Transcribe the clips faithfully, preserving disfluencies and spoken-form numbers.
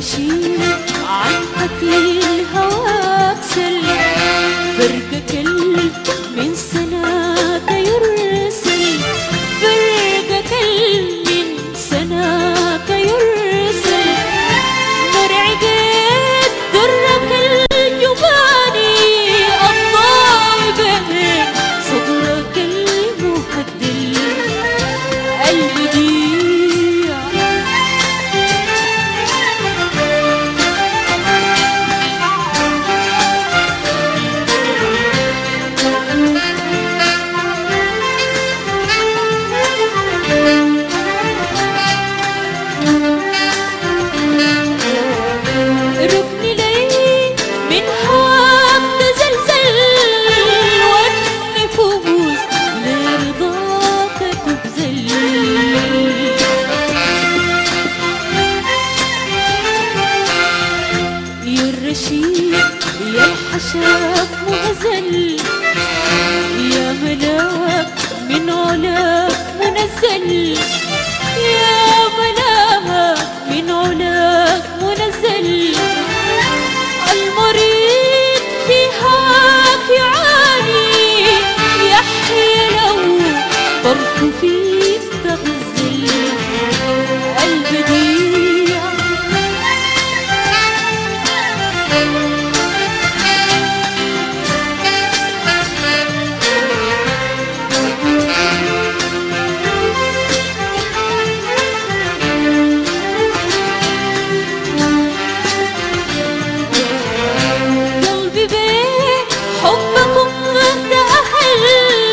الرشيد عن قتيل هواك سل، برقك من سناك يرسل، برقك من سناك يرسل، مرعقت درك الجباني الضاوي بين صدرك المهدل البديع. ركني لي من هواك تزلزل، والنفوس لرضاك تبذل، يا الرشيد يا الحشاف مهزل، يا ملاك من علاك منزل، يا ملاك من علاك منزل، المريض فيهاك يعاني يحيى لو طرف فيك تغزل البديع. قلبي بيه حبكم تأهل،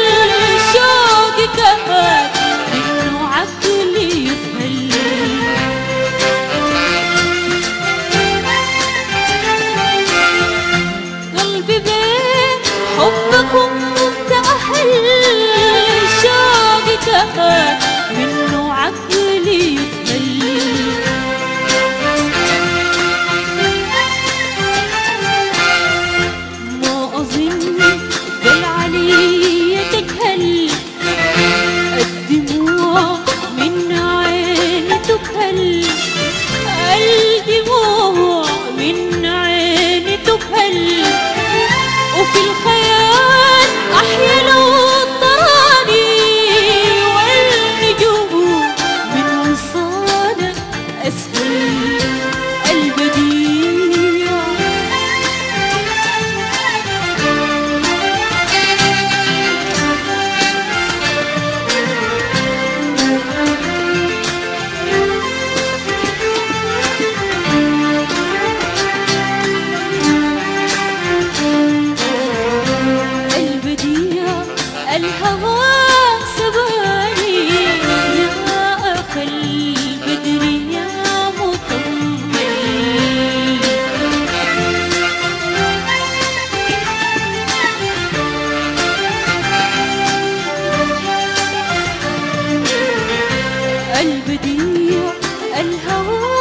شوقك هاد منه عقلي يذهل، قلبي بيه حبكم تأهل، شوقك هاد منه عقلي يذهل، ما أظن بل علي تكهل، الدموع من عيني تكهل، الدموع من عيني تكهل، وفي الخيال أحيا لو طراني، والنجوم من وصالك أسهل البديع. البديع الهوى سباني، يا أخ البدر يا مطمئن، البديع الهوى